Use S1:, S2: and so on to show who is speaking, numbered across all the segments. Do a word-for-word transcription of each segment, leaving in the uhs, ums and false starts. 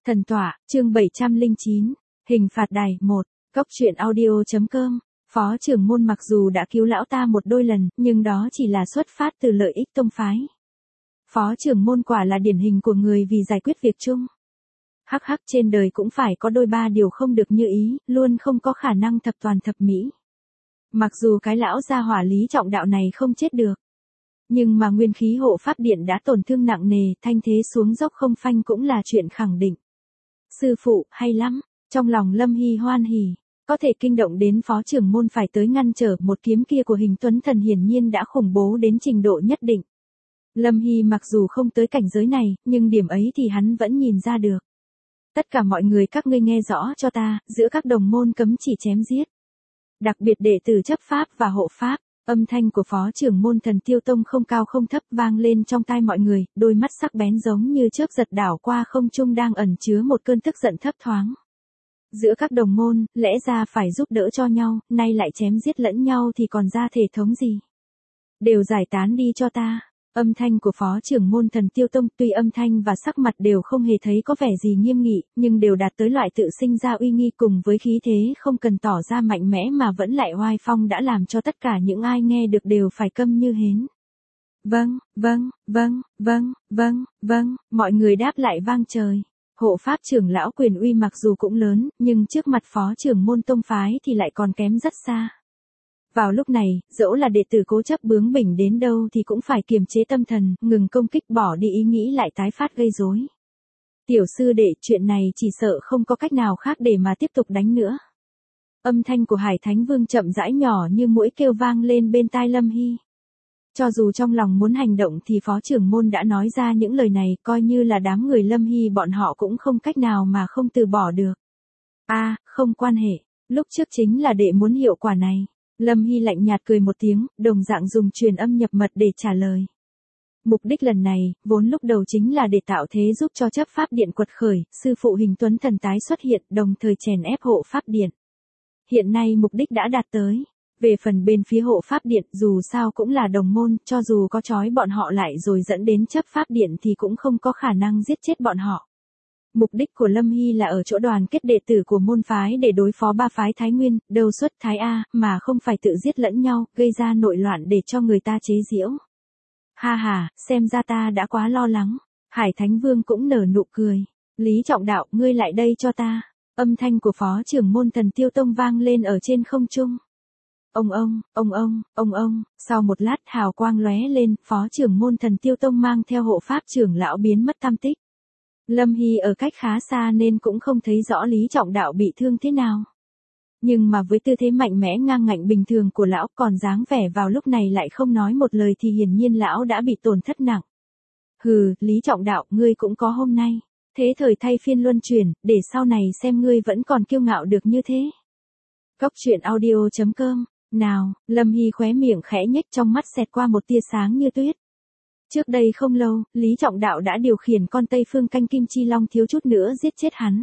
S1: Thần tọa, chương bảy trăm lẻ chín, hình phạt đài, một, cốc truyện audio.com. Phó trưởng môn mặc dù đã cứu lão ta một đôi lần, nhưng đó chỉ là xuất phát từ lợi ích tông phái. Phó trưởng môn quả là điển hình của người vì giải quyết việc chung. Hắc hắc, trên đời cũng phải có đôi ba điều không được như ý, luôn không có khả năng thập toàn thập mỹ. Mặc dù cái lão gia hỏa Lý Trọng Đạo này không chết được, nhưng mà nguyên khí hộ pháp điện đã tổn thương nặng nề, thanh thế xuống dốc không phanh cũng là chuyện khẳng định. Sư phụ, hay lắm, trong lòng Lâm Hy hoan hỉ, có thể kinh động đến phó trưởng môn phải tới ngăn trở một kiếm kia của Hình Tuấn Thần hiển nhiên đã khủng bố đến trình độ nhất định. Lâm Hy mặc dù không tới cảnh giới này, nhưng điểm ấy thì hắn vẫn nhìn ra được. Tất cả mọi người các ngươi nghe rõ cho ta, giữa các đồng môn cấm chỉ chém giết. Đặc biệt đệ tử chấp pháp và hộ pháp, âm thanh của phó trưởng môn Thần Tiêu Tông không cao không thấp vang lên trong tai mọi người, đôi mắt sắc bén giống như chớp giật đảo qua không trung đang ẩn chứa một cơn tức giận thấp thoáng. Giữa các đồng môn, lẽ ra phải giúp đỡ cho nhau, nay lại chém giết lẫn nhau thì còn ra thể thống gì? Đều giải tán đi cho ta. Âm thanh của phó trưởng môn Thần Tiêu Tông tuy âm thanh và sắc mặt đều không hề thấy có vẻ gì nghiêm nghị, nhưng đều đạt tới loại tự sinh ra uy nghi cùng với khí thế không cần tỏ ra mạnh mẽ mà vẫn lại oai phong đã làm cho tất cả những ai nghe được đều phải câm như hến. Vâng, vâng, vâng, vâng, vâng, vâng, mọi người đáp lại vang trời. Hộ pháp trưởng lão quyền uy mặc dù cũng lớn, nhưng trước mặt phó trưởng môn tông phái thì lại còn kém rất xa. Vào lúc này, dẫu là đệ tử cố chấp bướng bỉnh đến đâu thì cũng phải kiềm chế tâm thần, ngừng công kích bỏ đi ý nghĩ lại tái phát gây rối. Tiểu sư đệ, chuyện này chỉ sợ không có cách nào khác để mà tiếp tục đánh nữa. Âm thanh của Hải Thánh Vương chậm rãi nhỏ như mũi kêu vang lên bên tai Lâm Hy. Cho dù trong lòng muốn hành động thì phó trưởng môn đã nói ra những lời này, coi như là đám người Lâm Hy bọn họ cũng không cách nào mà không từ bỏ được. A, à, không quan hệ, lúc trước chính là đệ muốn hiệu quả này. Lâm Hy lạnh nhạt cười một tiếng, đồng dạng dùng truyền âm nhập mật để trả lời. Mục đích lần này, vốn lúc đầu chính là để tạo thế giúp cho chấp pháp điện quật khởi, sư phụ Hình Tuấn Thần tái xuất hiện, đồng thời chèn ép hộ pháp điện. Hiện nay mục đích đã đạt tới. Về phần bên phía hộ pháp điện, dù sao cũng là đồng môn, cho dù có trói bọn họ lại rồi dẫn đến chấp pháp điện thì cũng không có khả năng giết chết bọn họ. Mục đích của Lâm Hy là ở chỗ đoàn kết đệ tử của môn phái để đối phó ba phái Thái Nguyên, Đâu Xuất, Thái A, mà không phải tự giết lẫn nhau, gây ra nội loạn để cho người ta chế giễu. Ha ha, xem ra ta đã quá lo lắng. Hải Thánh Vương cũng nở nụ cười. Lý Trọng Đạo, ngươi lại đây cho ta. Âm thanh của phó trưởng môn Thần Tiêu Tông vang lên ở trên không trung. Ông ông, ông ông, ông ông, sau một lát hào quang lóe lên, phó trưởng môn Thần Tiêu Tông mang theo hộ pháp trưởng lão biến mất tăm tích. Lâm Hy ở cách khá xa nên cũng không thấy rõ Lý Trọng Đạo bị thương thế nào. Nhưng mà với tư thế mạnh mẽ ngang ngạnh bình thường của lão còn dáng vẻ vào lúc này lại không nói một lời thì hiển nhiên lão đã bị tổn thất nặng. Hừ, Lý Trọng Đạo, ngươi cũng có hôm nay. Thế thời thay phiên luân chuyển, để sau này xem ngươi vẫn còn kiêu ngạo được như thế. Cốc truyện audio.com. Nào, Lâm Hy khóe miệng khẽ nhếch, trong mắt xẹt qua một tia sáng như tuyết. Trước đây không lâu, Lý Trọng Đạo đã điều khiển con Tây Phương Canh Kim Chi Long thiếu chút nữa giết chết hắn.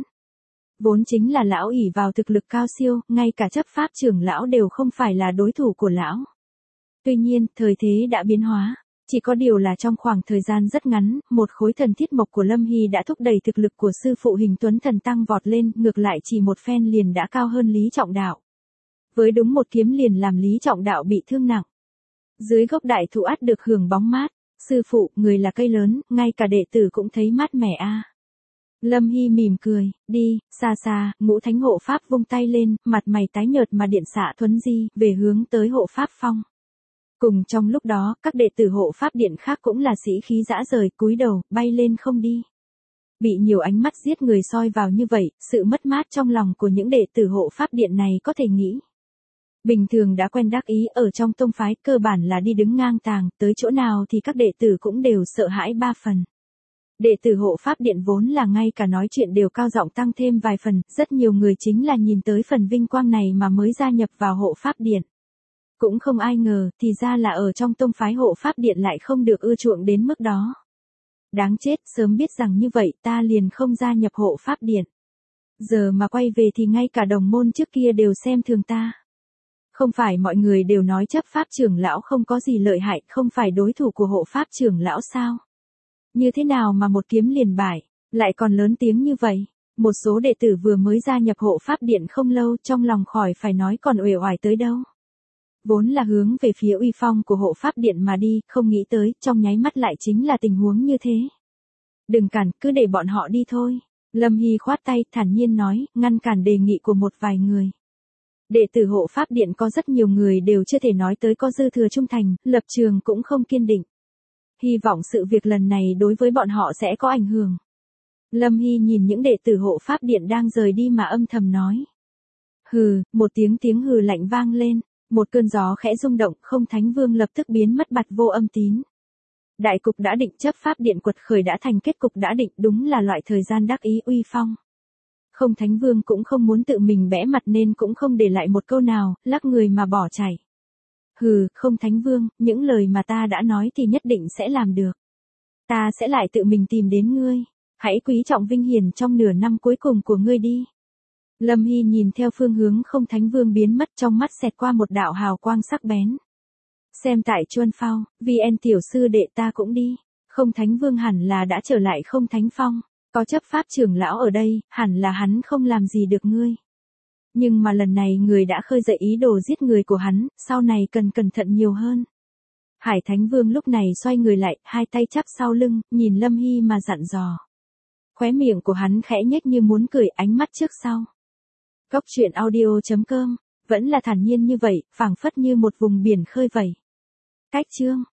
S1: Vốn chính là lão ỷ vào thực lực cao siêu, ngay cả chấp pháp trưởng lão đều không phải là đối thủ của lão. Tuy nhiên, thời thế đã biến hóa. Chỉ có điều là trong khoảng thời gian rất ngắn, một khối thần thiết mộc của Lâm Hy đã thúc đẩy thực lực của sư phụ Hình Tuấn Thần tăng vọt lên, ngược lại chỉ một phen liền đã cao hơn Lý Trọng Đạo. Với đúng một kiếm liền làm Lý Trọng Đạo bị thương nặng. Dưới gốc đại thụ ắt được hưởng bóng mát. Sư phụ, người là cây lớn, ngay cả đệ tử cũng thấy mát mẻ a. À. Lâm Hy mỉm cười, đi, xa xa, Ngũ Thánh hộ pháp vung tay lên, mặt mày tái nhợt mà điện xạ thuấn di, về hướng tới hộ pháp phong. Cùng trong lúc đó, các đệ tử hộ pháp điện khác cũng là sĩ khí dã rời, cúi đầu, bay lên không đi. Bị nhiều ánh mắt giết người soi vào như vậy, sự mất mát trong lòng của những đệ tử hộ pháp điện này có thể nghĩ. Bình thường đã quen đắc ý ở trong tông phái cơ bản là đi đứng ngang tàng, tới chỗ nào thì các đệ tử cũng đều sợ hãi ba phần. Đệ tử hộ pháp điện vốn là ngay cả nói chuyện đều cao giọng tăng thêm vài phần, rất nhiều người chính là nhìn tới phần vinh quang này mà mới gia nhập vào hộ pháp điện. Cũng không ai ngờ, thì ra là ở trong tông phái hộ pháp điện lại không được ưa chuộng đến mức đó. Đáng chết, sớm biết rằng như vậy ta liền không gia nhập hộ pháp điện. Giờ mà quay về thì ngay cả đồng môn trước kia đều xem thường ta. Không phải mọi người đều nói chấp pháp trưởng lão không có gì lợi hại, không phải đối thủ của hộ pháp trưởng lão sao? Như thế nào mà một kiếm liền bại, lại còn lớn tiếng như vậy? Một số đệ tử vừa mới gia nhập hộ pháp điện không lâu, trong lòng khỏi phải nói còn uể oải tới đâu. Vốn là hướng về phía uy phong của hộ pháp điện mà đi, không nghĩ tới, trong nháy mắt lại chính là tình huống như thế. Đừng cản, cứ để bọn họ đi thôi. Lâm Hy khoát tay, thản nhiên nói, ngăn cản đề nghị của một vài người. Đệ tử hộ pháp điện có rất nhiều người đều chưa thể nói tới có dư thừa trung thành, lập trường cũng không kiên định. Hy vọng sự việc lần này đối với bọn họ sẽ có ảnh hưởng. Lâm Hy nhìn những đệ tử hộ pháp điện đang rời đi mà âm thầm nói. Hừ, một tiếng tiếng hừ lạnh vang lên, một cơn gió khẽ rung động, Không Thánh Vương lập tức biến mất bặt vô âm tín. Đại cục đã định, chấp pháp điện quật khởi đã thành, kết cục đã định, đúng là loại thời gian đắc ý uy phong. Không Thánh Vương cũng không muốn tự mình bẽ mặt nên cũng không để lại một câu nào, lắc người mà bỏ chạy. Hừ, Không Thánh Vương, những lời mà ta đã nói thì nhất định sẽ làm được. Ta sẽ lại tự mình tìm đến ngươi. Hãy quý trọng vinh hiển trong nửa năm cuối cùng của ngươi đi. Lâm Hy nhìn theo phương hướng Không Thánh Vương biến mất, trong mắt xẹt qua một đạo hào quang sắc bén. Xem tại Chuân Phao, vê en tiểu sư đệ ta cũng đi. Không Thánh Vương hẳn là đã trở lại Không Thánh Phong. Có chấp pháp trưởng lão ở đây, hẳn là hắn không làm gì được ngươi. Nhưng mà lần này người đã khơi dậy ý đồ giết người của hắn, sau này cần cẩn thận nhiều hơn. Hải Thánh Vương lúc này xoay người lại, hai tay chắp sau lưng, nhìn Lâm Hy mà dặn dò. Khóe miệng của hắn khẽ nhếch như muốn cười, ánh mắt trước sau. Cốc truyện audio chấm com, vẫn là thản nhiên như vậy, phảng phất như một vùng biển khơi vẩy. Cách chương